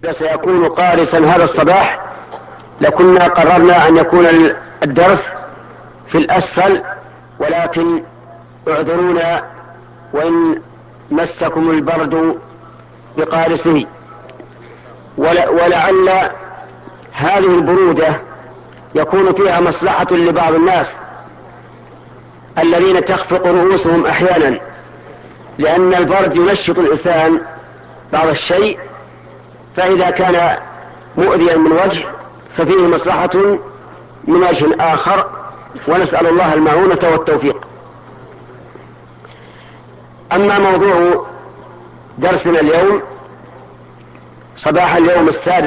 سيكون قارسا هذا الصباح لكنا قررنا أن يكون الدرس في الأسفل، ولكن اعذرونا وإن مسكم البرد بقارسه. ولعل هذه البرودة يكون فيها مصلحة لبعض الناس الذين تخفق رؤوسهم أحيانا، لأن البرد ينشط الإنسان بعض الشيء، فإذا كان مؤذيا من وجه ففيه مصلحة من وجه آخر، ونسأل الله المعونة والتوفيق. أما موضوع درسنا اليوم صباح اليوم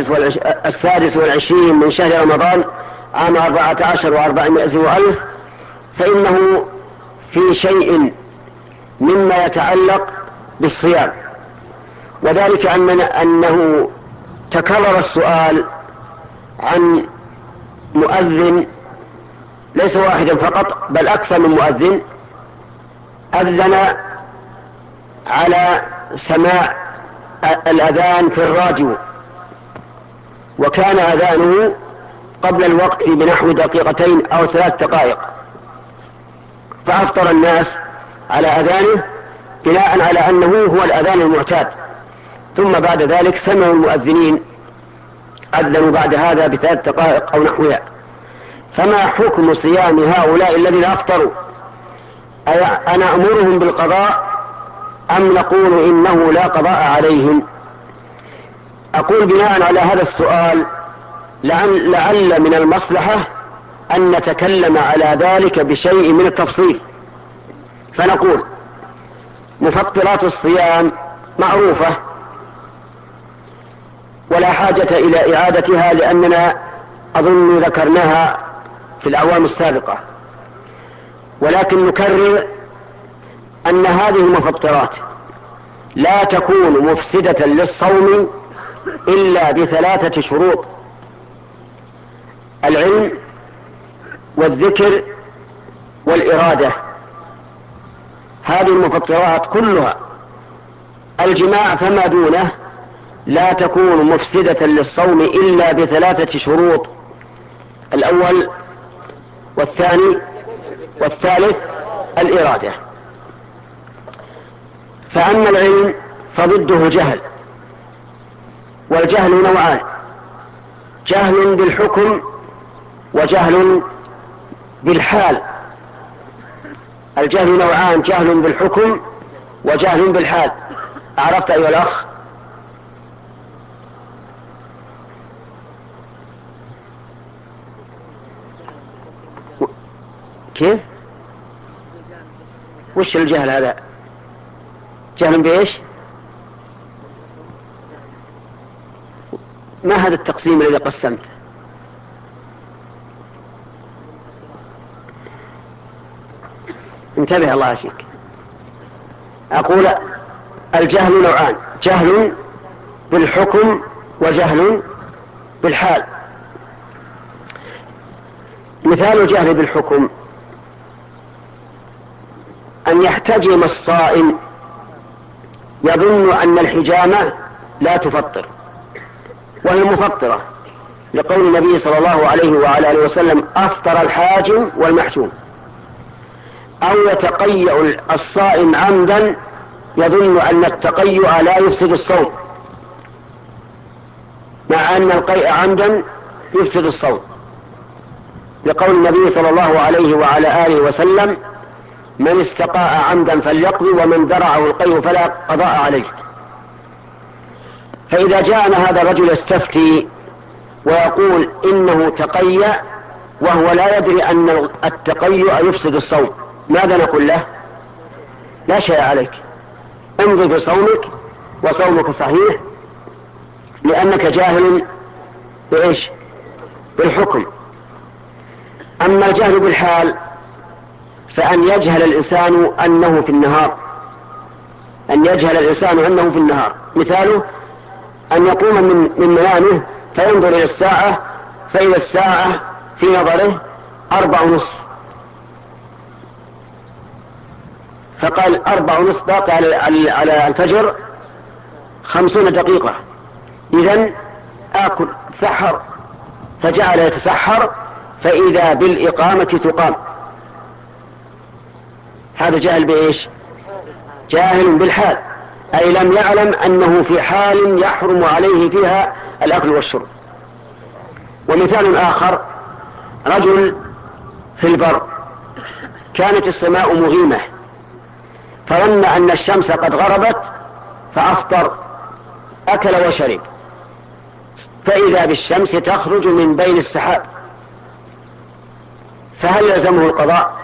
26 من شهر رمضان عام 14 و400 وألف، فإنه في شيء مما يتعلق بالصيام، وذلك أنه تكرر السؤال عن مؤذن ليس واحدا فقط بل أكثر من مؤذن أذن على سماع الأذان في الراديو، وكان أذانه قبل الوقت بنحو دقيقتين أو 3 دقائق، فأفطر الناس على أذانه بناء على أنه هو الأذان المعتاد، ثم بعد ذلك سمعوا المؤذنين أذنوا بعد هذا ب3 دقائق أو نحوها. فما حكم صيام هؤلاء الذين أفطروا؟ أنا أمرهم بالقضاء أم نقول إنه لا قضاء عليهم؟ أقول بناء على هذا السؤال لعل من المصلحة أن نتكلم على ذلك بشيء من التفصيل، فنقول مفطرات الصيام معروفة ولا حاجة إلى إعادتها، لأننا أظن ذكرناها في الأعوام السابقة، ولكن نكرر أن هذه المفطرات لا تكون مفسدة للصوم إلا ب3 شروط: العلم والذكر والإرادة. هذه المفطرات كلها، الجماع فما دونه، لا تكون مفسدة للصوم إلا ب3 شروط: الأول والثاني والثالث الإرادة. فأما العلم فضده جهل، والجهل نوعان: جهل بالحكم وجهل بالحال. الجهل نوعان: جهل بالحكم وجهل بالحال. عرفت أيها الأخ؟ كيف؟ وش الجهل هذا؟ جهل بإيش؟ ما هذا التقسيم الذي قسمت؟ انتبه الله فيك. أقول الجهل نوعان: جهل بالحكم وجهل بالحال. مثال الجهل بالحكم أن يحتجم الصائم يظن أن الحجامة لا تفطر وهي مفطرة، لقول النبي صلى الله عليه وعلى آله وسلم: أفطر الحاجم والمحجوم. أو يتقيأ الصائم عمدا يظن أن التقيؤ لا يفسد الصوم، مع أن القيء عمدا يفسد الصوم، لقول النبي صلى الله عليه وعلى آله وسلم: من استقاء عمدا فليقضي ومن درعه القيء فلا قضاء عليه. فإذا جاءنا هذا الرجل يستفتي ويقول إنه تقيأ وهو لا يدري أن التقيؤ يفسد الصوم، ماذا نقول له؟ لا شيء عليك، امضي بصومك وصومك صحيح، لأنك جاهل بإيش؟ بالحكم. أما الجهل بالحال فأن يجهل الإنسان أنه في النهار، مثاله أن يقوم من منامه فينظر إلى الساعة فإذا الساعة في نظره 4:30، فقال 4:30 باقي على الفجر 50 دقيقة، إذن آكل تسحر، فجعل يتسحر فإذا بالإقامة تقام. هذا جاهل بإيش؟ جاهل بالحال، أي لم يعلم أنه في حال يحرم عليه فيها الأكل والشرب. ومثال آخر: رجل في البر كانت السماء مغيمة فظن أن الشمس قد غربت فأفطر، أكل وشرب، فإذا بالشمس تخرج من بين السحاب، فهل يلزمه القضاء؟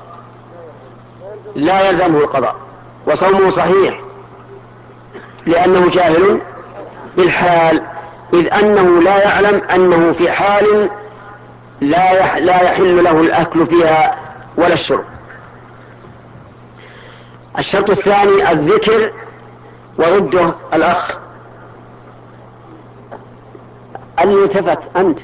لا يلزمه القضاء، وصومه صحيح لأنه جاهل بالحال، إذ أنه لا يعلم أنه في حال لا يحل له الأكل فيها ولا الشرب. الشرط الثاني الذكر وضده الأخ اللي التفت. أنت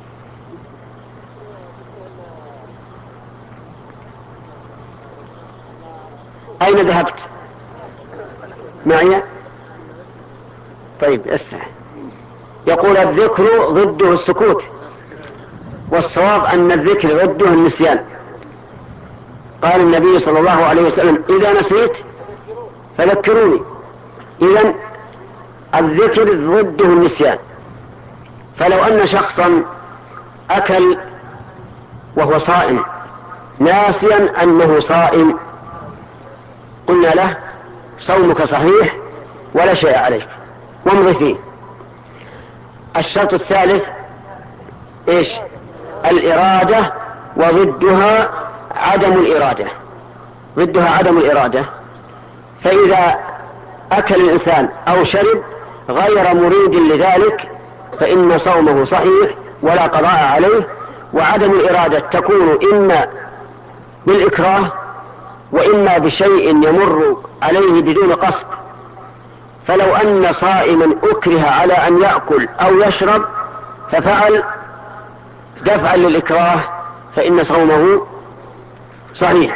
أين ذهبت؟ معي؟ طيب اسمع. يقول الذكر ضده السكوت، والصواب أن الذكر ضده النسيان. قال النبي صلى الله عليه وسلم: إذا نسيت فذكروني. إذن الذكر ضده النسيان. فلو أن شخصا أكل وهو صائم ناسيا أنه صائم، قلنا له: صومك صحيح ولا شيء عليك وامضي فيه. الشرط الثالث إيش؟ الإرادة، وضدها عدم الإرادة. ضدها عدم الإرادة، فإذا أكل الإنسان أو شرب غير مريد لذلك فإن صومه صحيح ولا قضاء عليه. وعدم الإرادة تكون إما بالإكراه وإما بشيء يمر عليه بدون قصد. فلو أن صائما أكره على أن يأكل أو يشرب ففعل دفعا للإكراه فإن صومه صحيح.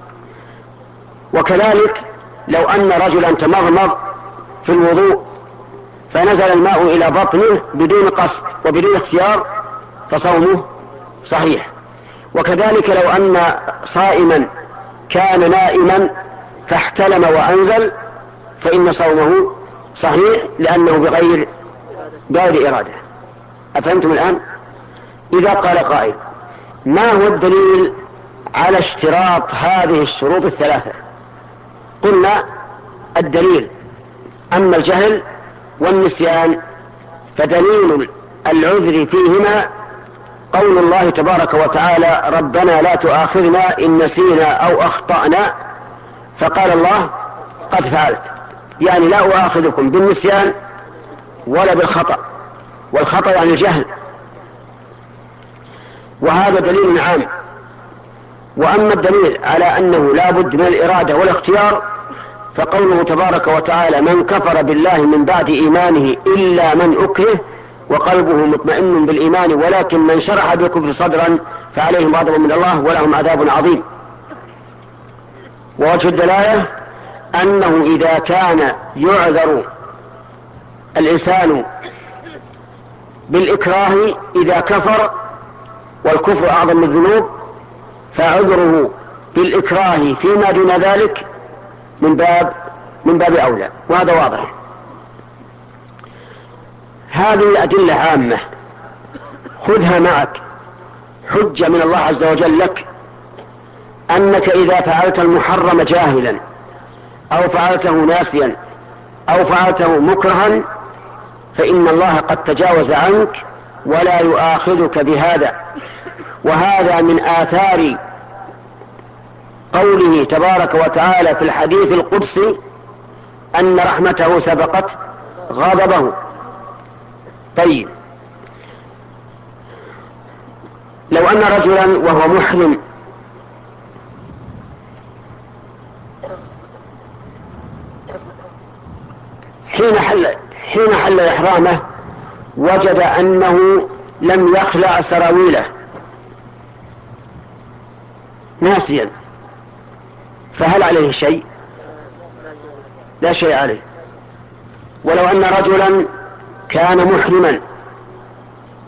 وكذلك لو أن رجلا تمضمض في الوضوء فنزل الماء إلى بطنه بدون قصد وبدون اختيار فصومه صحيح. وكذلك لو أن صائما كان نائما فاحتلم وأنزل فإن صومه صحيح لأنه بغير إرادة. أفهمتم الآن؟ إذا قال قائل: ما هو الدليل على اشتراط هذه الشروط الثلاثة؟ قلنا: الدليل أما الجهل والنسيان فدليل العذر فيهما قول الله تبارك وتعالى: ربنا لا تؤاخذنا إن نسينا أو أخطأنا. فقال الله: قد فعلت، يعني لا أؤاخذكم بالنسيان ولا بالخطأ، والخطأ يعني الجهل، وهذا دليل عام. وأما الدليل على أنه لا بد من الإرادة والاختيار فقوله تبارك وتعالى: من كفر بالله من بعد إيمانه إلا من أكره وقلبه مطمئن بالإيمان ولكن من شرح بالكفر صدرا فعليهم غضب من الله ولهم عذاب عظيم. ووجه الدلالة أنه إذا كان يعذر الإنسان بالإكراه إذا كفر والكفر أعظم من الذنوب فعذره بالإكراه فيما دون ذلك من باب أولى، وهذا واضح. هذه أدلة عامة خذها معك حجة من الله عز وجل لك أنك إذا فعلت المحرم جاهلا أو فعلته ناسيا أو فعلته مكرها فإن الله قد تجاوز عنك ولا يؤاخذك بهذا. وهذا من آثار قوله تبارك وتعالى في الحديث القدسي أن رحمته سبقت غضبه. طيب، لو أن رجلا وهو محرم حين حل إحرامه وجد أنه لم يخلع سراويله ناسيا، فهل عليه شيء؟ لا شيء عليه. ولو أن رجلا كان محرما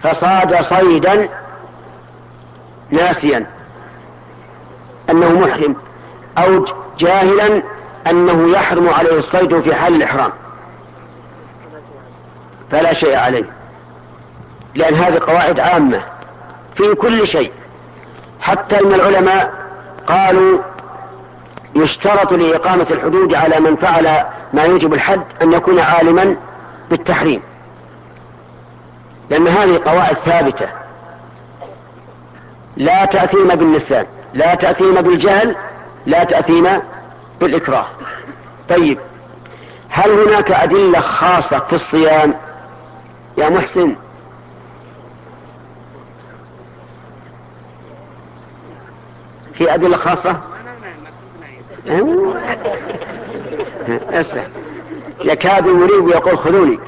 فصاد صيدا ناسيا أنه محرم، أو جاهلا أنه يحرم عليه الصيد في حال الإحرام، فلا شيء عليه، لأن هذه قواعد عامة في كل شيء. حتى إن العلماء قالوا يشترط لإقامة الحدود على من فعل ما يوجب الحد أن يكون عالما بالتحريم، لأن هذه قواعد ثابتة، لا تأثيم بالنسيان، لا تأثيم بالجهل، لا تأثيم بالإكراه. طيب، هل هناك أدلة خاصة في الصيام يا محسن؟ في أدلة خاصة؟ اسمع، يكاد يريب يقول خذوني.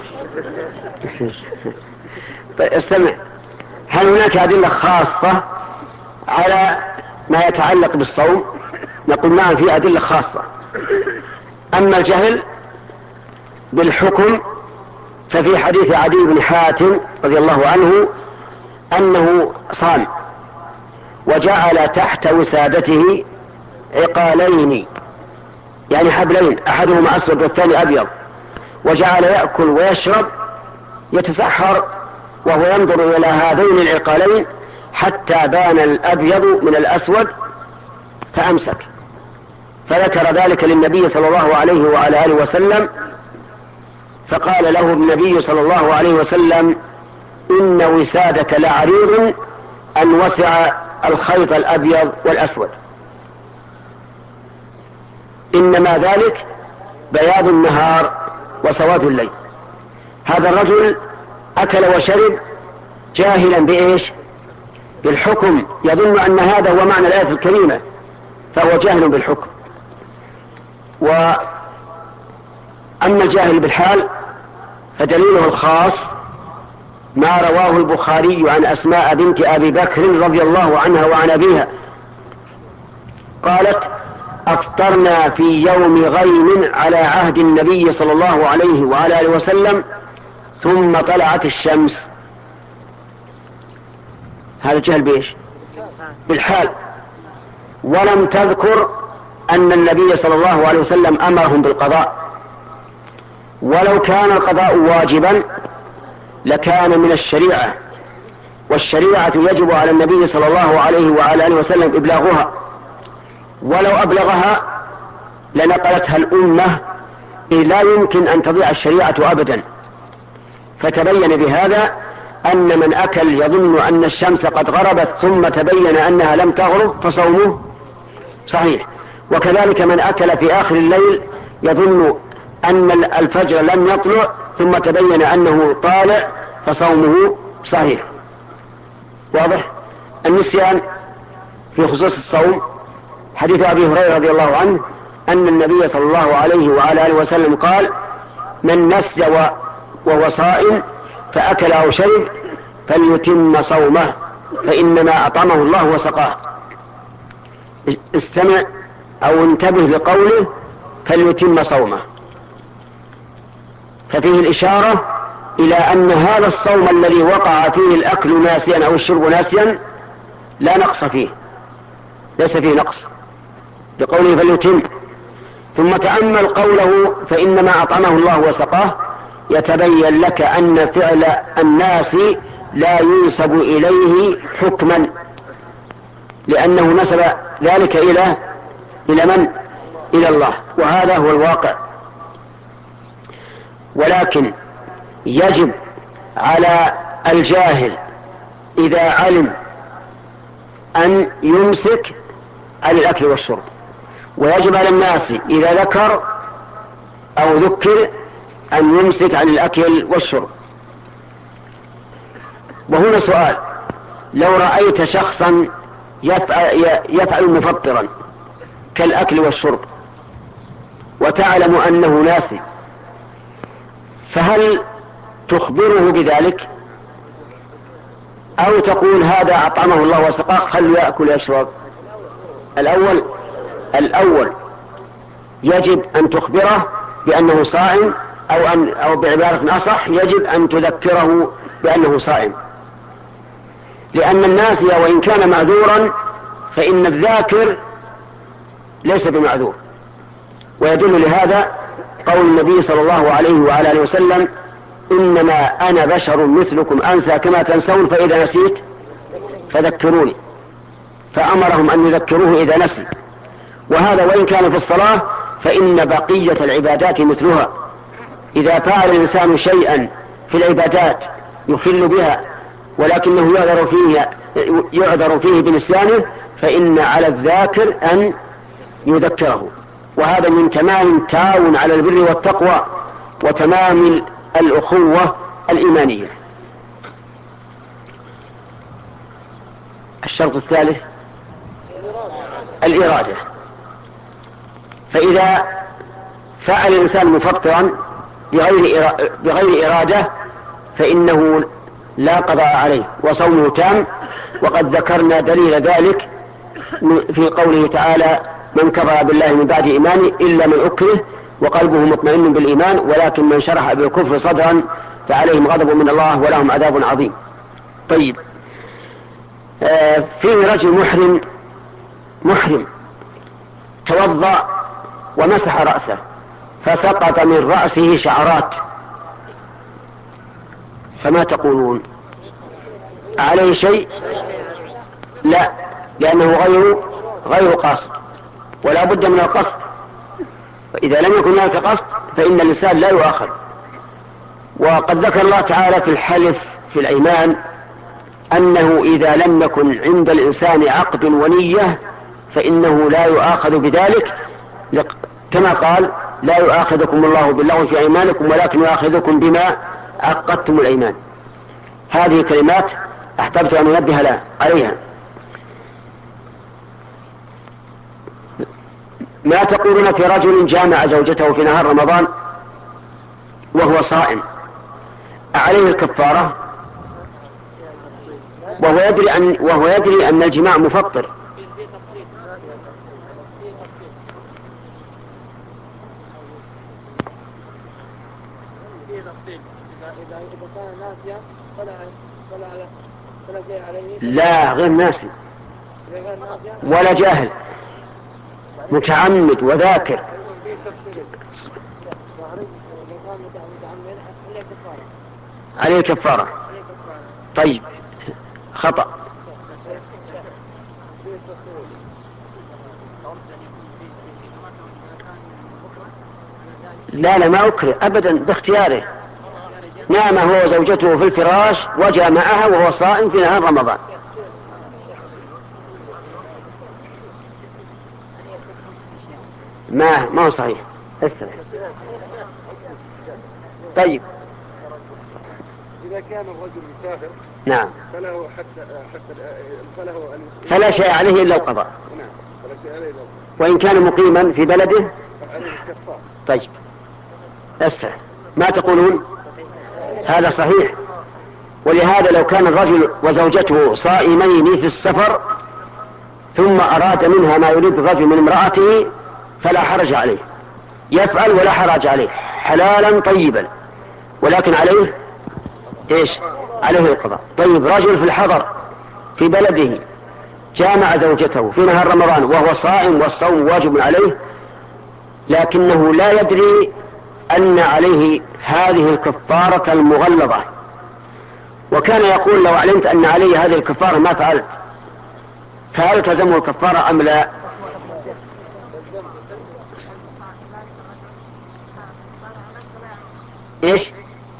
طيب استمع، هل هناك أدلة خاصة على ما يتعلق بالصوم؟ نقول نعم، في أدلة خاصة. أما الجهل بالحكم ففي حديث عدي بن حاتم رضي الله عنه أنه صام وجعل تحت وسادته عقالين، يعني حبلين، أحدهما أسود والثاني أبيض، وجعل يأكل ويشرب يتسحر وهو ينظر إلى هذين العقالين حتى بان الأبيض من الأسود فأمسك، فذكر ذلك للنبي صلى الله عليه وعلى آله وسلم، فقال له النبي صلى الله عليه وسلم: إن وسادك لعريض أن وسع الخيط الأبيض والأسود، إنما ذلك بياض النهار وسواد الليل. هذا الرجل أكل وشرب جاهلا بإيش؟ بالحكم، يظن أن هذا هو معنى الآية الكريمة، فهو جاهل بالحكم. وأما الجاهل بالحال فدليله الخاص ما رواه البخاري عن أسماء بنت أبي بكر رضي الله عنها وعن أبيها قالت: أفطرنا في يوم غيم على عهد النبي صلى الله عليه وعلى آله وسلم ثم طلعت الشمس. هذا الجهل بإيش؟ بالحال. ولم تذكر أن النبي صلى الله عليه وسلم أمرهم بالقضاء، ولو كان القضاء واجبا لكان من الشريعة، والشريعة يجب على النبي صلى الله عليه وعلى آله وسلم إبلاغها، ولو أبلغها لنقلتها الأمة، إذ لا يمكن أن تضيع الشريعة أبدا. فتبين بهذا أن من أكل يظن أن الشمس قد غربت ثم تبين أنها لم تغرب فصومه صحيح، وكذلك من أكل في آخر الليل يظن أن الفجر لم يطلع ثم تبين أنه طالع فصومه صحيح. واضح؟ النسيان في خصوص الصوم، حديث أبي هريرة رضي الله عنه أن النبي صلى الله عليه وعلى آله وسلم قال: من نسي وهو صائم فأكل أو شرب فليتم صومه فإنما أطعمه الله وسقاه. استمع أو انتبه لقوله فليتم صومه، ففيه الإشارة إلى أن هذا الصوم الذي وقع فيه الأكل ناسيا أو الشرب ناسيا لا نقص فيه، ليس فيه نقص بقوله فليتم. ثم تأمل قوله فإنما أطعمه الله وسقاه، يتبين لك أن فعل الناس لا ينسب إليه حكما، لأنه نسب ذلك إلى من؟ إلى الله، وهذا هو الواقع. ولكن يجب على الجاهل إذا علم أن يمسك عن الأكل والشرب، ويجب على الناس إذا ذكر أو ذكر أن يمسك عن الأكل والشرب. وهنا سؤال: لو رأيت شخصا يفعل مفطرا كالأكل والشرب وتعلم أنه ناسي، فهل تخبره بذلك أو تقول هذا أطعمه الله وسقاه خلوا يأكل ويشرب؟ الأول يجب أن تخبره بأنه صائم، أو بعبارة أصح يجب أن تذكره بأنه صائم، لأن الناسي وإن كان معذورا فإن الذاكر ليس بمعذور. ويدل لهذا قول النبي صلى الله عليه وعلى آله وسلم: إنما أنا بشر مثلكم أنسى كما تنسون، فإذا نسيت فذكروني. فأمرهم أن يذكروه إذا نسي. وهذا وإن كان في الصلاة، فإن بقية العبادات مثلها. إذا فعل الإنسان شيئا في العبادات يخل بها ولكنه يعذر فيه بنسيانه، فإن على الذاكر أن يذكره. وهذا من تمام التعاون على البر والتقوى وتمام الأخوة الإيمانية. الشرط الثالث الإرادة. فإذا فعل الإنسان مفطرا بغير إرادة فإنه لا قضاء عليه وصومه تام. وقد ذكرنا دليل ذلك في قوله تعالى: من كفر بالله من بعد إيمانه إلا من أكره وقلبه مطمئن بالإيمان ولكن من شرح بالكفر صدرا فعليهم غضب من الله ولهم عذاب عظيم. طيب، فيه رجل محرم توضأ ومسح رأسه فسقط من رأسه شعرات، فما تقولون؟ عليه شيء؟ لا، لأنه غير قاصد، ولا بد من القصد. فإذا لم يكن هناك قصد فإن الإنسان لا يؤاخذ. وقد ذكر الله تعالى في الحلف في الأيمان أنه إذا لم يكن عند الإنسان عقد ونية فإنه لا يؤاخذ بذلك، كما قال: لا يؤاخذكم الله باللغو في أيمانكم ولكن يؤاخذكم بما عقدتم الأيمان. هذه كلمات أحببت أن أنبه عليها. ما تقولون في رجل جامع زوجته في نهار رمضان وهو صائم، عليه الكفارة وهو يدري أن الجماع مفطر؟ لا، غير ناسي ولا جاهل، متعمد وذاكر. عليه كفارة. طيب، خطأ. لا ما أكره أبدا، باختياره. نام هو وزوجته في الفراش وجامعها وهو صائم في نهار رمضان. ما هو صحيح. استرح. طيب، إذا كان الرجل مسافر نعم فلا شيء عليه إلا القضاء. نعم، فلا شيء عليه إلا القضاء. وإن كان مقيما في بلده عليه الكفارة. طيب، استرح. ما تقولون؟ هذا صحيح. ولهذا لو كان الرجل وزوجته صائمين في السفر ثم أراد منها ما يريد الرجل من امرأته فلا حرج عليه، يفعل ولا حرج عليه، حلالا طيبا، ولكن عليه ايش؟ عليه القضاء. طيب، رجل في الحضر في بلده جامع زوجته في نهار رمضان وهو صائم والصوم واجب عليه، لكنه لا يدري أن عليه هذه الكفارة المغلظة، وكان يقول: لو علمت أن علي هذه الكفارة ما فعلت. فهل تلزمه الكفارة أم لا؟ ايش؟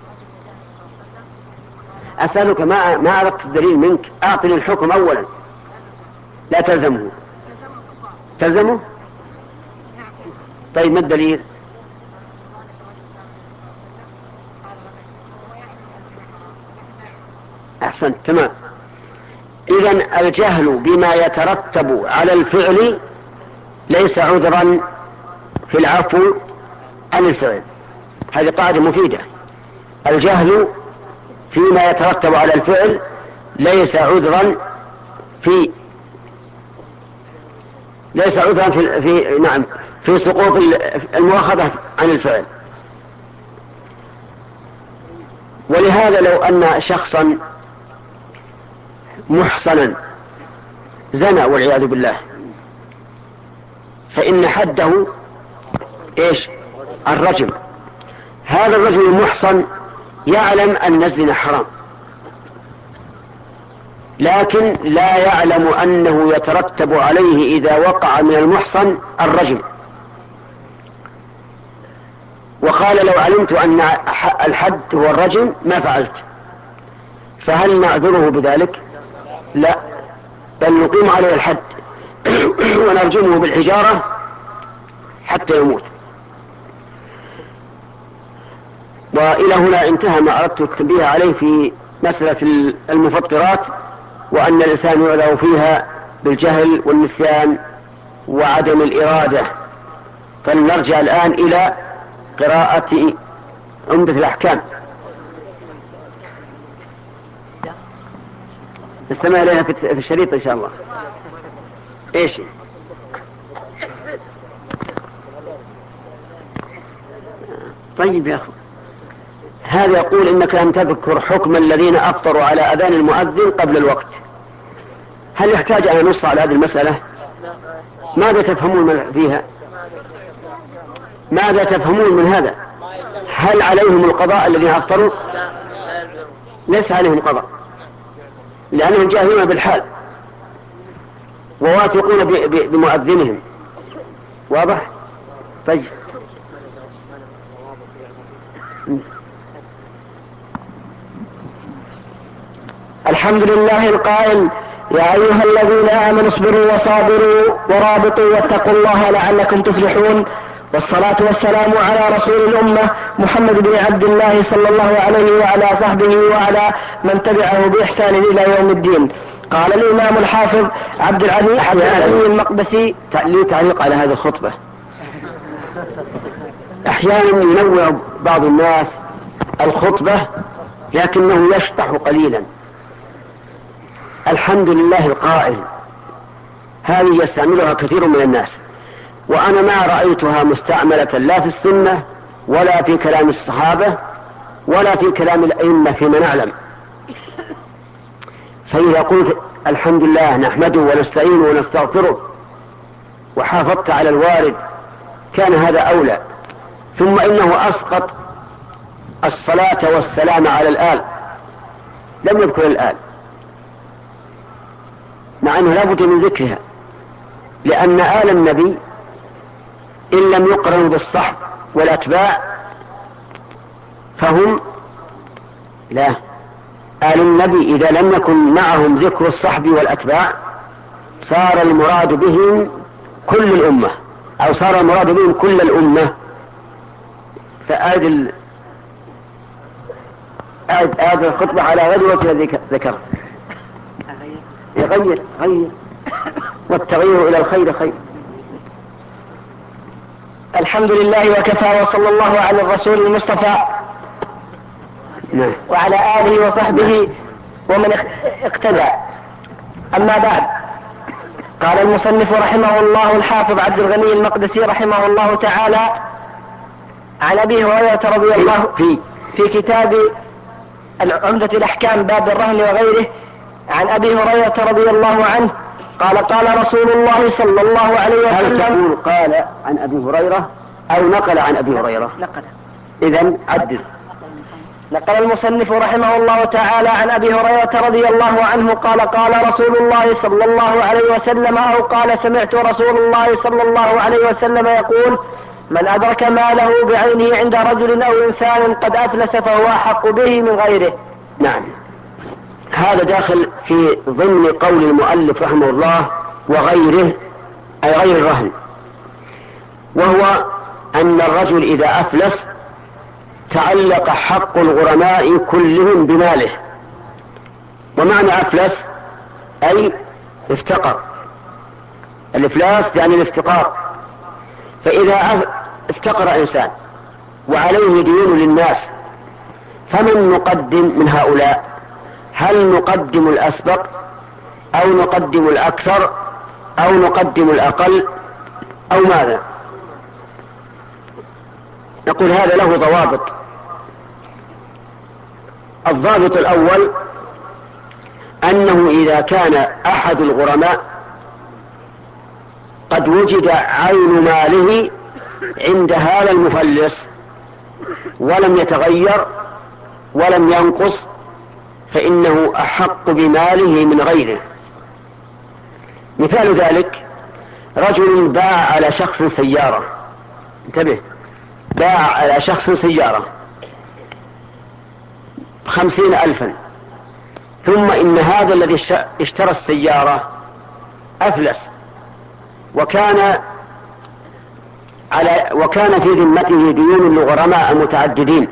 أسألك، ما أردت الدليل منك، أعطني الحكم أولا. لا تلزمه. تلزمه؟ طيب، ما الدليل؟ أحسنت، تمام. إذن الجهل بما يترتب على الفعل ليس عذرا في العفو عن الفعل. هذه قاعدة مفيدة. الجهل فيما يترتب على الفعل ليس عذرا في في سقوط المؤاخذة عن الفعل. ولهذا لو أن شخصا محصنا زنى والعياذ بالله، فإن حده إيش؟ الرجم. هذا الرجل المحصن يعلم أن الزنا حرام، لكن لا يعلم أنه يترتب عليه إذا وقع من المحصن الرجم، وقال لو علمت أن الحد هو الرجم ما فعلت. فهل نعذره بذلك؟ لا، بل نقيم عليه الحد ونرجمه بالحجارة حتى يموت. وإلى هنا انتهى ما أردت التنبيه عليه في مسألة المفطرات، وأن الإنسان يعذر فيها بالجهل والنسيان وعدم الإرادة. فلنرجع الآن إلى قراءة عمدة الأحكام، نستمع إليها في الشريط إن شاء الله. إيش طيب يا أخو، هذا يقول إنك لم تذكر حكم الذين أفطروا على أذان المؤذن قبل الوقت. هل يحتاج أن نص على هذه المسألة؟ ماذا تفهمون فيها؟ ماذا تفهمون من هذا؟ هل عليهم القضاء الذين أفطروا؟ ليس عليهم قضاء، لأنهم جاهلون بالحال وواثقون بمؤذنهم. واضح؟ طيب. الحمد لله القائل: يا أيها الذين آمنوا اصبروا وصابروا ورابطوا واتقوا الله لعلكم تفلحون. والصلاة والسلام على رسول الأمة محمد بن عبد الله صلى الله عليه وعلى صحبه وعلى من تبعه بإحسان إلى يوم الدين. قال الإمام الحافظ عبد الغني المقدسي لي تعليق على هذه الخطبة. أحيانا ينوع بعض الناس الخطبة لكنه يشطح قليلا. الحمد لله القائل هذه يستعملها كثير من الناس، وأنا ما رأيتها مستعملة لا في السنة ولا في كلام الصحابة ولا في كلام الأئمة فيما نعلم. فإذا قلت الحمد لله نحمده ونستعينه ونستغفره وحافظت على الوارد كان هذا أولى. ثم إنه أسقط الصلاة والسلام على الآل، لم يذكر الآل، مع أنه لا بد من ذكرها، لأن آل النبي إن لم يقرنوا بالصحب والأتباع فهم لا. آل النبي إذا لم يكن معهم ذكر الصحب والأتباع صار المراد بهم كل الأمة، أو صار المراد بهم كل الأمة. فآد الخطبة على غير وجه الذي ذكرت. غير والتغيير إلى الخير خير. الحمد لله وكفى، وصلى الله على الرسول المصطفى وعلى آله وصحبه ومن اقتدى. أما بعد، قال المصنف رحمه الله الحافظ عبد الغني المقدسي رحمه الله تعالى عن أبي هريرة رضي الله في كتاب عمدة الأحكام باب الرهن وغيره، عن أبي هريرة رضي الله عنه قال قال رسول الله صلى الله عليه وسلم. هل تقول قال عن أبي هريرة أو نقل عن أبي هريرة؟ نقل. إذن عدل. نقل المصنف رحمه الله تعالى عن أبي هريرة رضي الله عنه قال قال رسول الله صلى الله عليه وسلم، أو قال سمعت رسول الله صلى الله عليه وسلم يقول: من أدرك ماله بعينه عند رجل أو إنسان قد أفلس فهو أحق به من غيره. نعم، هذا داخل في ضمن قول المؤلف رحمه الله وغيره، أي غير الرهن، وهو أن الرجل إذا أفلس تعلق حق الغرماء كلهم بماله. ومعنى أفلس أي افتقر. الإفلاس يعني الافتقار. فإذا افتقر إنسان وعليه ديون للناس فمن نقدم من هؤلاء؟ هل نقدم الأسبق أو نقدم الأكثر أو نقدم الأقل أو ماذا؟ نقول هذا له ضوابط. الضابط الأول أنه إذا كان أحد الغرماء قد وجد عين ماله عند هذا المفلس ولم يتغير ولم ينقص فإنه أحق بماله من غيره. مثال ذلك رجل باع على شخص سيارة، انتبه، باع على شخص سيارة 50,000، ثم إن هذا الذي اشترى السيارة أفلس وكان في ذمته ديون لغرماء متعددين.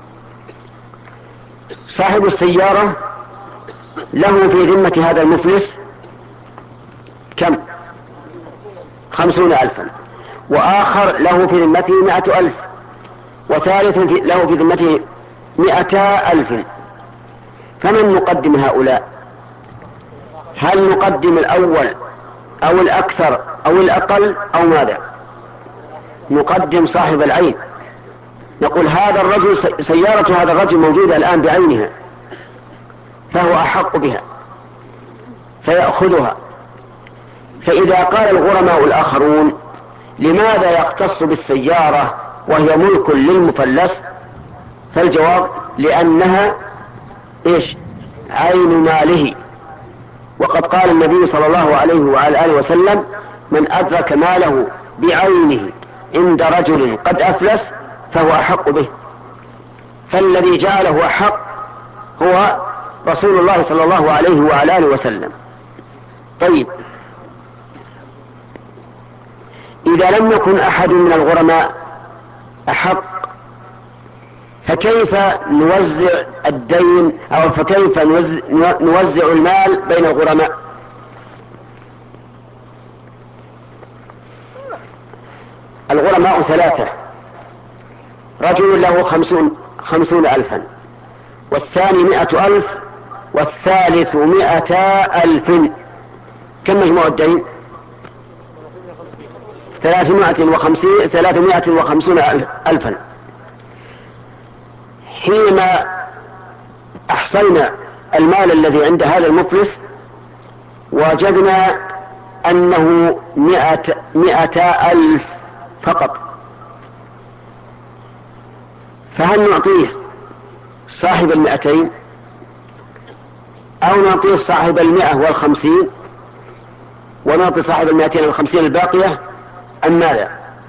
صاحب السيارة له في ذمة هذا المفلس كم؟ 50,000، وآخر له في ذمته 100,000، وثالث له في ذمته 200,000. فمن نقدم هؤلاء؟ هل نقدم الأول أو الأكثر أو الأقل أو ماذا؟ نقدم صاحب العين. نقول هذا الرجل سيارة هذا الرجل موجودة الآن بعينها فهو أحق بها فيأخذها. فإذا قال الغرماء الآخرون لماذا يختص بالسيارة وهي ملك للمفلس؟ فالجواب لأنها إيش؟ عين ماله. وقد قال النبي صلى الله عليه وعلى آله وسلم من أدرك ماله بعينه عند رجل قد أفلس فهو أحق به. فالذي جعله أحق هو رسول الله صلى الله عليه وعلى آله وسلم. طيب، إذا لم يكن أحد من الغرماء أحق فكيف نوزع الدين أو فكيف نوزع المال بين الغرماء؟ الغرماء ثلاثة، رجل له 50,000، والثاني 100,000، والثالث 200,000. كم مجموع الدين؟ 350,000. حينما أحصينا المال الذي عند هذا المفلس وجدنا أنه 100,000 فقط، فهل نعطيه صاحب 200 أو نعطيه صاحب 150 ونعطي صاحب 250 الباقية أم ماذا؟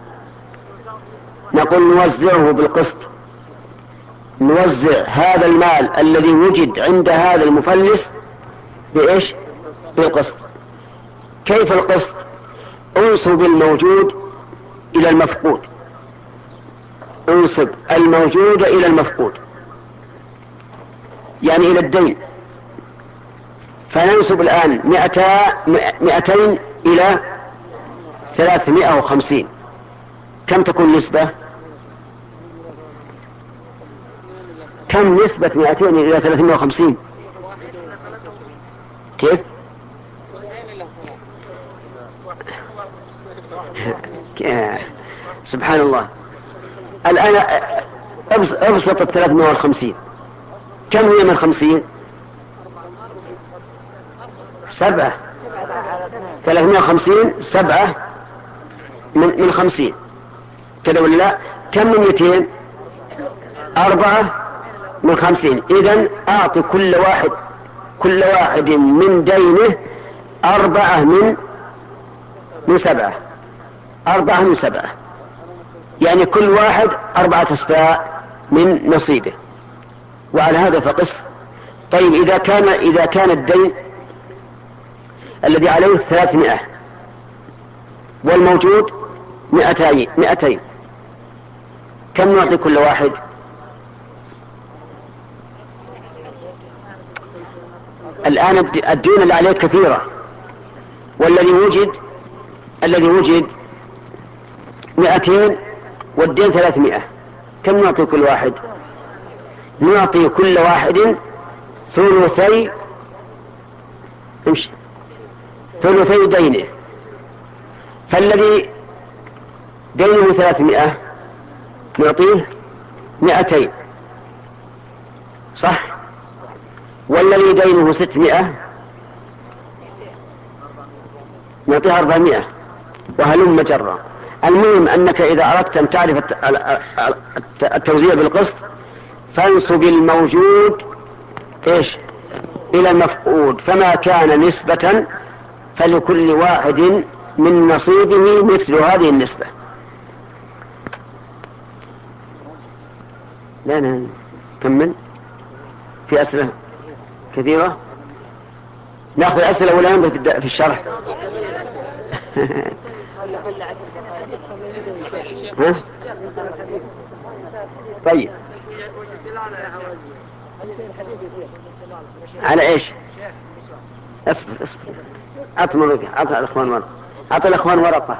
نقول نوزعه بالقسط، نوزع هذا المال الذي وجد عند هذا المفلس بإيش؟ بالقسط. كيف القسط؟ انصب الموجود إلى المفقود، انصب الموجود إلى المفقود يعني إلى الدين. فننسب الآن 200 إلى 350. كم تكون نسبة؟ كم نسبة 200 إلى 350؟ كيف؟ سبحان الله. الآن ابسط 350. كم هي من 50؟ 7. 350 7 من 50 كذا ولا لا؟ كم من 200؟ 4 من 50. إذن أعطي كل واحد من دينه 4 من 7. 4 من 7 يعني كل واحد 4 أسباع من نصيبه. وعلى هذا فقس. طيب، إذا كان الدين الذي عليه 300 والموجود 200، كم نعطي كل واحد؟ الآن الدين اللي عليه كثيرة، والذي وجد 200 والدين 300. كم نعطي كل واحد؟ نعطي كل واحد ثلثي دينه. فالذي دينه 300 نعطيه 200، صح؟ والذي دينه 600 نعطيها 400 وهلم جرا. المهم أنك إذا أردت أن تعرف التوزيع بالقسط فانسب الموجود إيش إلى المفقود، فما كان نسبة فلكل واحد من نصيبه مثل هذه النسبة. لا كمل. في أسئلة كثيرة نأخذ الأسئلة ولا نبدأ في الشرح؟ ها؟ طيب على ايش؟ اصبر اعطي الاخوان ورقة.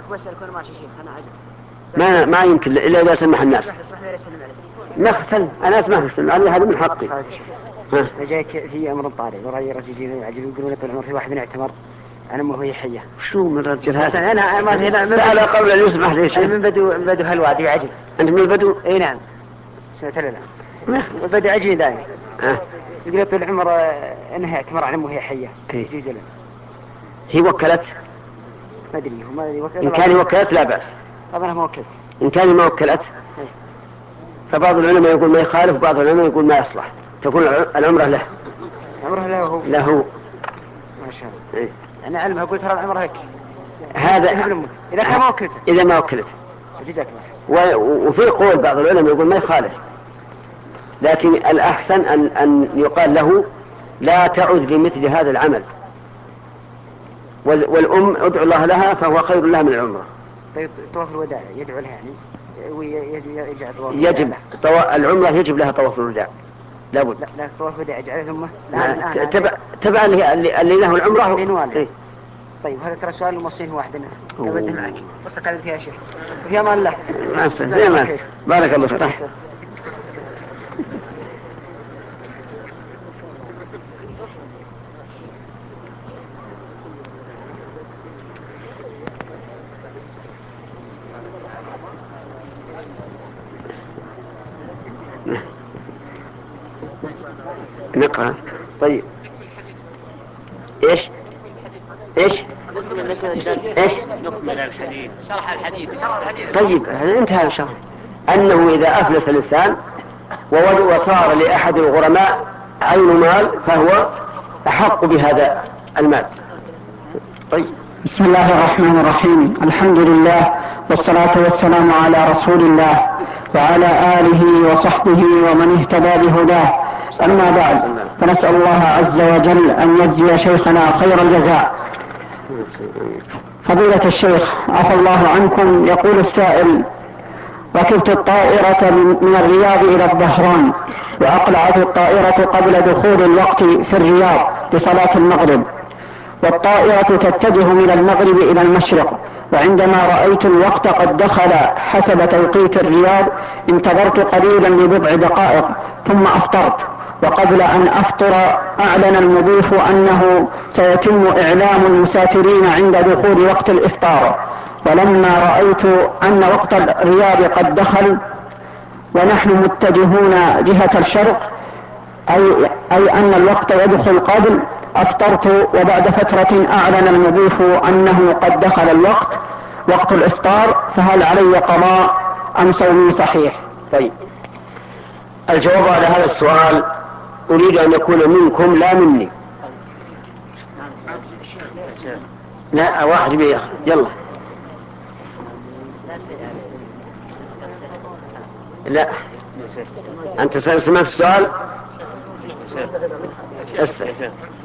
ما يمكن الا اذا سمح الناس. ما انا اسمح هذا من حقي. جايك في امر طارئ ورأي رجل عجيب يقولون طول العمر في واحد اعتمر انا امه هي حيه. شو من الرجل هذا؟ انا ما سأل قبل ان يسمح ليش؟ من بدو هالوادي عجب. انت من البدو؟ اي نعم. سمعت لا البدو عجيب دائما. يقول طول العمر انها اعتمر عن امه هي حيه. يجوز له. هي وكلت؟ ما ادري ان كان وكلت لا باس. اظنها ما وكلت. ان كان ما وكلت فبعض العلماء يقول ما يخالف وبعض العلماء يقول ما يصلح، تكون العمره له. عمره له ما شاء الله. انا علمها قلت ترى العمره هيك. هذا اذا كان ما وكلت. اذا ما وكلت. جزاك الله. وفي قول بعض العلماء يقول ما يخالف، لكن الأحسن أن يقال له لا تعد لمثل هذا العمل، والأم ادعو الله لها فهو خير لها من العمرة. طيب طواف الوداع يدعو لها يعني يجب العمرة يجب لها طواف الوداع لابد. لا طواف الوداع يجعله ثم تبع اللي له العمرة. طيب هذا ترى سؤال الموصين واحد أبدا معك وصلك على يا شيخ. في أمان الله. في أمان. بارك الله فيك. نقرأ. طيب ايش نكمل الحديث شرح الحديث. طيب انتهى الشرح. انه اذا افلس الانسان وصار لاحد الغرماء عين مال فهو احق بهذا المال. طيب بسم الله الرحمن الرحيم. الحمد لله والصلاة والسلام على رسول الله وعلى آله وصحبه ومن اهتدى بهداه. أما بعد، فنسأل الله عز وجل أن يجزي شيخنا خير الجزاء. فضيلة الشيخ عفى الله عنكم، يقول السائل: ركبت الطائرة من الرياض إلى الظهران، وأقلعت الطائرة قبل دخول الوقت في الرياض لصلاة المغرب، والطائرة تتجه من المغرب إلى المشرق، وعندما رأيت الوقت قد دخل حسب توقيت الرياض انتظرت قليلا لبضع دقائق ثم أفطرت، وقبل أن أفطر أعلن المضيف أنه سيتم إعلام المسافرين عند دخول وقت الإفطار، ولما رأيت أن وقت الرياض قد دخل ونحن متجهون جهة الشرق أي أن الوقت يدخل قبل، أفطرت، وبعد فترة أعلن المضيف أنه قد دخل الوقت وقت الإفطار، فهل علي قضاء أم صومي صحيح؟ طيب الجواب على هذا السؤال أريد أن يكون منكم لا مني. لا واحد بيه يلا. لا أنت سمعت السؤال؟ استرح.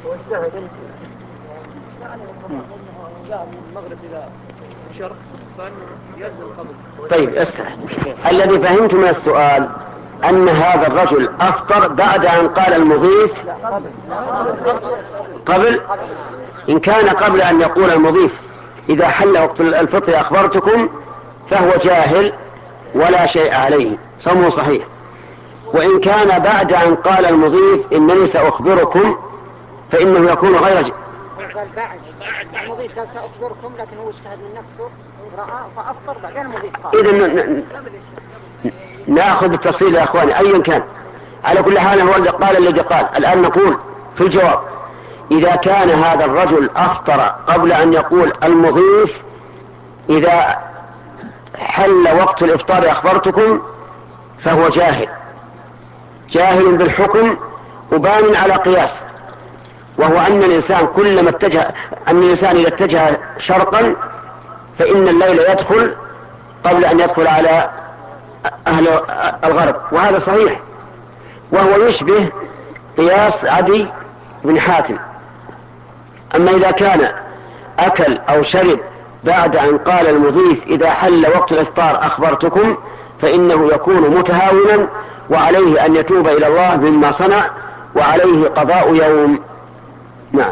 طيب استرح. الذي فهمت من السؤال أن هذا الرجل أفطر بعد أن قال المضيف قبل. إن كان قبل أن يقول المضيف إذا حل وقت الفطر أخبرتكم فهو جاهل ولا شيء عليه، صومه صحيح. وإن كان بعد أن قال المضيف إنني سأخبركم فإنه يكون غير قال بعد المضيف قال سأخبركم، لكن هو اجتهد من نفسه رأى فأفطر بعدين المضيف قال. إذن نأخذ بالتفصيل يا أخواني أيا كان. على كل حال هو اللي قال الذي قال. الآن نقول في الجواب: إذا كان هذا الرجل أفطر قبل أن يقول المضيف إذا حل وقت الإفطار أخبرتكم، فهو جاهل بالحكم وبان على قياس، وهو أن الإنسان كلما إذا اتجه شرقا فإن الليل يدخل قبل أن يدخل على أهل الغرب، وهذا صحيح، وهو يشبه قياس عدي بن حاتم. أما إذا كان أكل أو شرب بعد أن قال المضيف إذا حل وقت الإفطار أخبرتكم، فإنه يكون متهاونا، وعليه أن يتوب إلى الله مما صنع، وعليه قضاء يوم. نعم.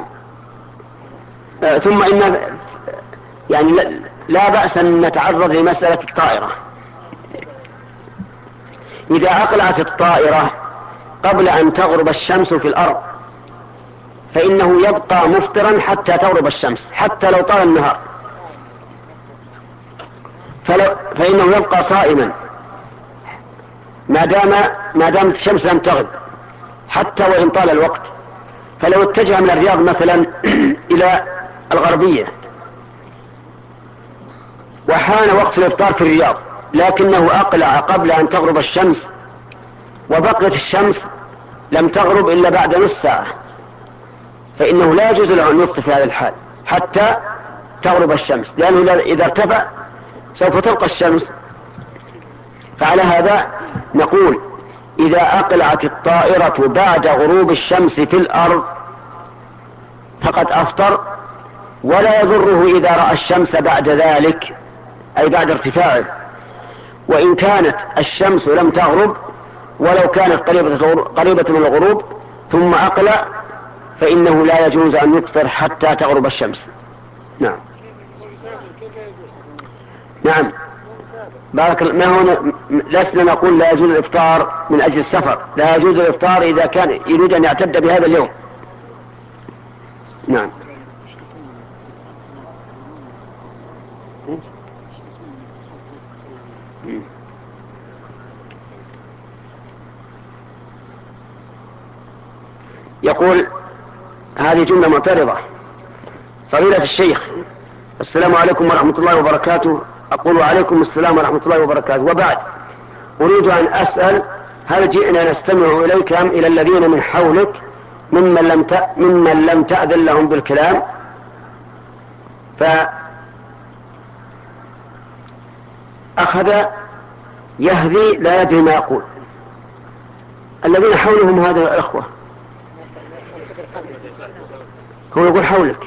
ثم إن يعني لا بأس أن نتعرض لمسألة الطائرة. إذا أقلعت الطائرة قبل أن تغرب الشمس في الأرض فإنه يبقى مفطرا حتى تغرب الشمس، حتى لو طال النهار، فإنه يبقى صائما ما دامت الشمس لم تغرب، حتى وإن طال الوقت. فلو اتجه من الرياض مثلا إلى الغربية وحان وقت الإفطار في الرياض، لكنه أقلع قبل أن تغرب الشمس وبقيت الشمس لم تغرب إلا بعد نصف ساعة، فإنه لا يجوز له أن يفطر في هذا الحال حتى تغرب الشمس، لأنه إذا ارتفع سوف تبقى الشمس. فعلى هذا نقول إذا أقلعت الطائرة بعد غروب الشمس في الأرض فقد أفطر، ولا يضره إذا رأى الشمس بعد ذلك، أي بعد ارتفاعه. وإن كانت الشمس لم تغرب ولو كانت قريبة من الغروب ثم أقلع، فإنه لا يجوز أن يفطر حتى تغرب الشمس. نعم. نعم. بارك الله. ما هو لسنا نقول لا يجوز الإفطار من أجل السفر، لا يجوز الإفطار إذا كان يريد أن يعتد بهذا اليوم. نعم. يقول هذه جملة معترضة: فضيلة الشيخ، السلام عليكم ورحمة الله وبركاته. أقول وعليكم السلام ورحمة الله وبركاته. وبعد، أريد أن أسأل: هل جئنا نستمع إليك أم إلى الذين من حولك ممن لم تأذن لهم بالكلام؟ فأخذ يهذي لا يدري ما يقول. الذين حولهم هذا الأخوة، هو يقول حولك.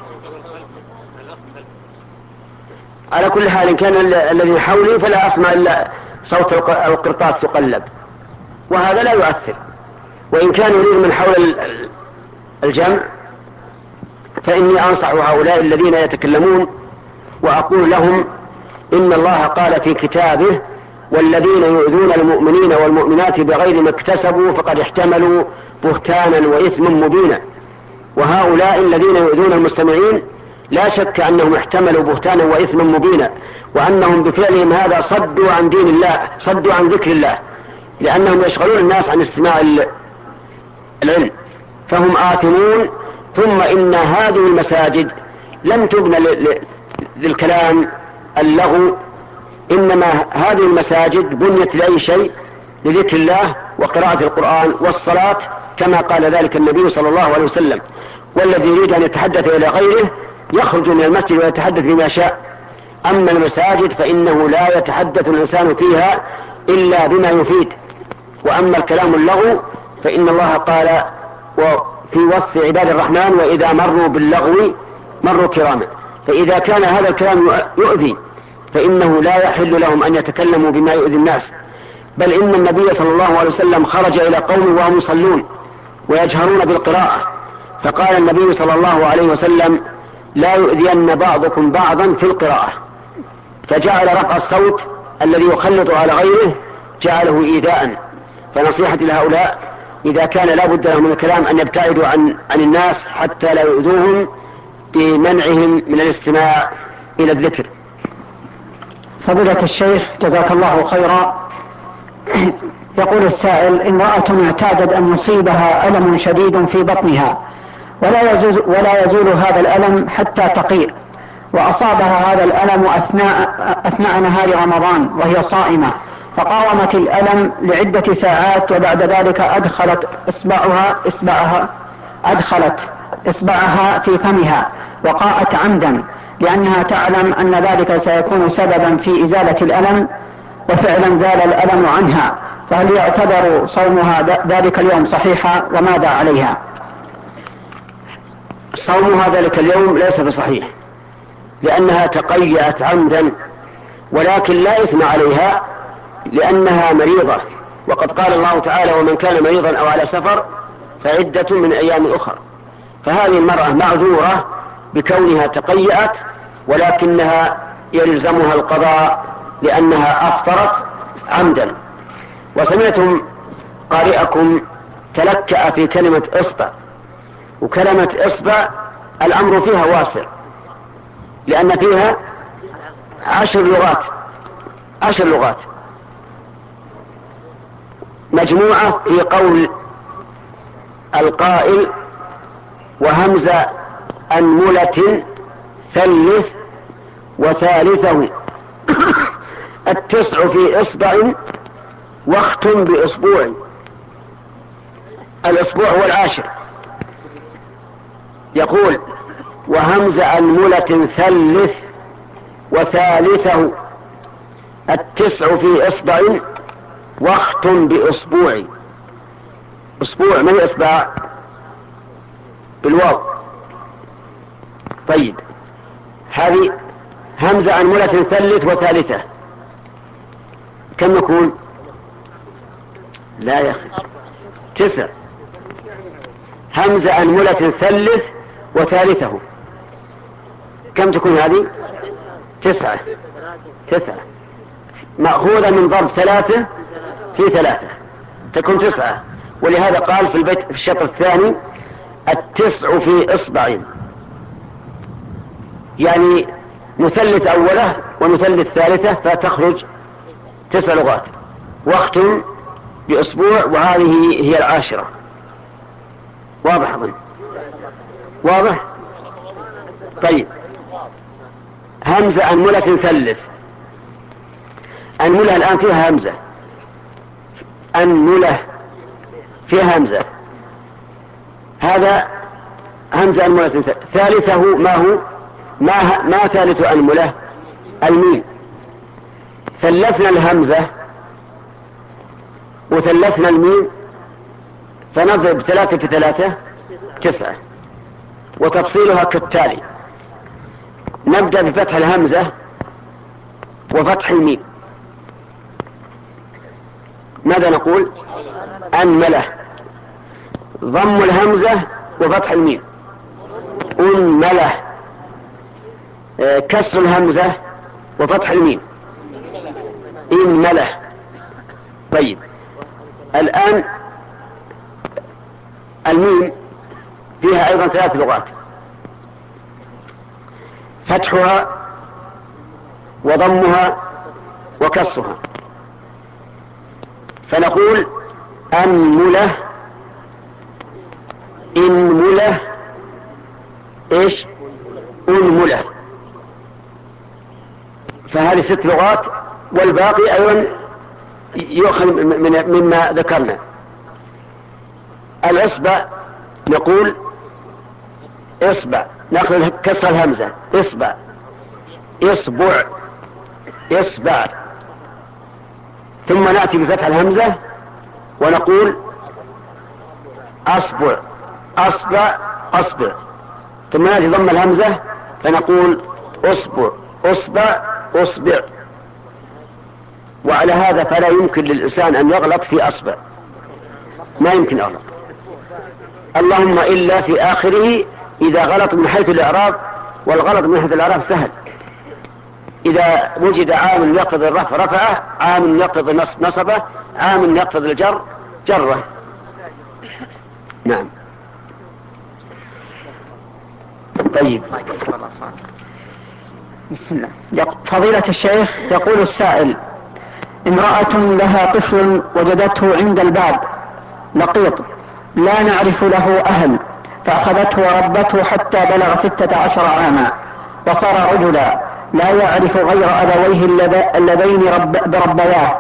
على كل حال إن كان الذين حولي فلا أسمع إلا صوت القرطاس تقلب، وهذا لا يؤثر. وإن كان يريد من حول الجمع فإني أنصح هؤلاء الذين يتكلمون وأقول لهم: إن الله قال في كتابه: والذين يؤذون المؤمنين والمؤمنات بغير ما اكتسبوا فقد احتملوا بهتانا وإثما مبينا. وهؤلاء الذين يؤذون المستمعين لا شك أنهم احتملوا بهتانا وإثما مبينا، وأنهم بفعلهم هذا صدوا عن دين الله، صدوا عن ذكر الله، لأنهم يشغلون الناس عن استماع العلم، فهم آثمون. ثم إن هذه المساجد لم تبنى للكلام اللغو، إنما هذه المساجد بنيت لأي شيء؟ لذكر الله وقراءة القرآن والصلاة، كما قال ذلك النبي صلى الله عليه وسلم: والذي يريد أن يتحدث إلى غيره يخرج من المسجد ويتحدث بما شاء. أما المساجد فإنه لا يتحدث الإنسان فيها إلا بما يفيد. وأما الكلام اللغو فإن الله قال وفي وصف عباد الرحمن: وإذا مروا باللغو مروا كراما. فإذا كان هذا الكلام يؤذي فإنه لا يحل لهم أن يتكلموا بما يؤذي الناس. بل إن النبي صلى الله عليه وسلم خرج إلى قوم وهم يصلون ويجهرون بالقراءة، فقال النبي صلى الله عليه وسلم: لا يؤذين بعضكم بعضا في القراءة. فجعل رفع الصوت الذي يخلط على غيره جعله إيذاء. فنصيحتي لهؤلاء إذا كان لا بد لهم من الكلام أن يبتعدوا عن الناس حتى لا يؤذوهم بمنعهم من الاستماع إلى الذكر. فضيلة الشيخ جزاك الله خيرا. يقول السائل: امرأة اعتادت أن يصيبها ألم شديد في بطنها ولا يزول هذا الألم حتى تقيء. وأصابها هذا الألم أثناء نهار رمضان وهي صائمة، فقاومت الألم لعدة ساعات، وبعد ذلك أدخلت إصبعها في فمها وقاءت عمدا، لأنها تعلم أن ذلك سيكون سببا في إزالة الألم، وفعلا زال الألم عنها. فهل يعتبر صومها ذلك اليوم صحيحا، وماذا عليها؟ صومها ذلك اليوم ليس بصحيح، لأنها تقيأت عمدا، ولكن لا إثم عليها لأنها مريضة، وقد قال الله تعالى: ومن كان مريضا أو على سفر فعدة من أيام أخرى. فهذه المرأة معذورة بكونها تقيأت، ولكنها يلزمها القضاء لأنها أفطرت عمدا. وسمعتم قارئكم تلكأ في كلمة إصبع، وكلمة إصبع الأمر فيها واسع، لأن فيها 10 لغات مجموعة في قول القائل: وهمز أنملة ثلث وثالثه 9 في إصبع واختم بإصبوع. الإصبوع هو 10. يقول: وهمز أنملة ثلث وثالثه 9 في إصبع واختم بإصبوع. أصبوع من إصبع بالواو. طيب، هذه همزة أنملة ثلث وثالثة كم يكون؟ لا يا أخي، 9. همزة أنملة ثلث وثالثه كم تكون هذه؟ 9 مأخوذة من ضرب 3 في 3 تكون 9. ولهذا قال في البيت في الشطر الثاني: 9 في إصبع، يعني نثلث أوله ونثلث ثالثة فتخرج 9 لغات، واختم بأسبوع، وهذه هي 10. واضح أظن؟ واضح؟ طيب، همزة أنملة ثلث. أنملة الآن فيها همزة، أنملة فيها همزة، هذا همزة أنملة ثالثه ما هو؟ ما ثالث أنملة؟ الميم. ثلثنا الهمزة وثلثنا الميم، فنضرب 3 في 3 9. وتفصيلها كالتالي: نبدأ بفتح الهمزة وفتح الميم. ماذا نقول؟ أنملة. ضم الهمزة وفتح الميم، أنملة. كسر الهمزة وفتح الميم، إنملة. طيب، الآن الميم فيها أيضا 3 لغات: فتحها وضمها وكسرها. فنقول: أنملة، إنملة، إيش؟ أنملة. فهذه 6 لغات، والباقي أيضا يؤخذ مما ذكرنا. الإصبع نقول إصبع، نأخذ كسر الهمزة، إصبع، إصبع، إصبع. ثم نأتي بفتح الهمزة ونقول أصبع، أصبع، أصبع. ثم نأتي ضم الهمزة فنقول أصبع، أصبع، أصبع. وعلى هذا فلا يمكن للإنسان أن يغلط في أصبع، ما يمكن يغلط، اللهم إلا في آخره إذا غلط من حيث الإعراب، والغلط من حيث الإعراب سهل. إذا وجد عامل يقتضي الرفع رفعه، عامل يقتضي النصب نصبه، عامل يقتضي الجر جره. نعم. طيب، بسم الله. فضيلة الشيخ، يقول السائل: امرأة لها طفل وجدته عند الباب لقيط لا نعرف له أهل، فأخذته وربته حتى بلغ 16 عاما، وصار رجلا لا يعرف غير أبويه اللذين بربياه،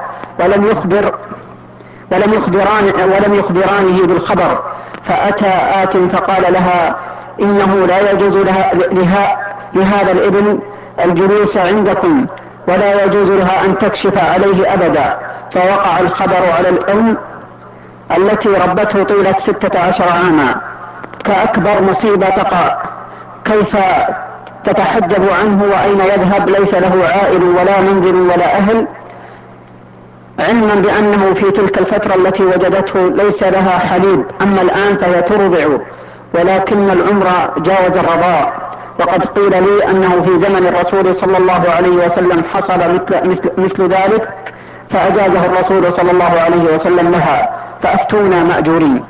ولم يخبرانه بالخبر. فأتى آت فقال لها إنه لا يجوز لهذا الابن الجلوس عندكم، ولا يجوز لها أن تكشف عليه أبدا. فوقع الخبر على الأم التي ربته طيلة 16 عاما كأكبر مصيبة تقع. كيف تتحجب عنه وأين يذهب؟ ليس له عائل ولا منزل ولا أهل، علما بأنه في تلك الفترة التي وجدته ليس لها حليب. أما الآن فهي ترضع، ولكن العمر جاوز الرضاع. وقد قيل لي أنه في زمن الرسول صلى الله عليه وسلم حصل مثل ذلك، فأجازه الرسول صلى الله عليه وسلم لها، فأفتونا مأجورين.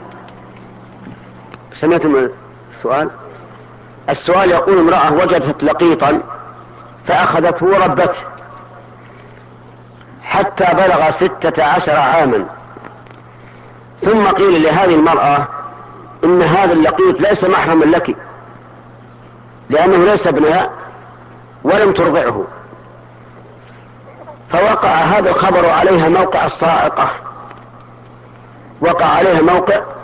سمعتم السؤال؟ السؤال يقول: امرأة وجدت لقيطا فأخذته وربته حتى بلغ 16 عاما، ثم قيل لهذه المرأة إن هذا اللقيط ليس محرما لك، لأنه ليس ابنها ولم ترضعه. فوقع هذا الخبر عليها موقع الصاعقة، وقع عليها موقع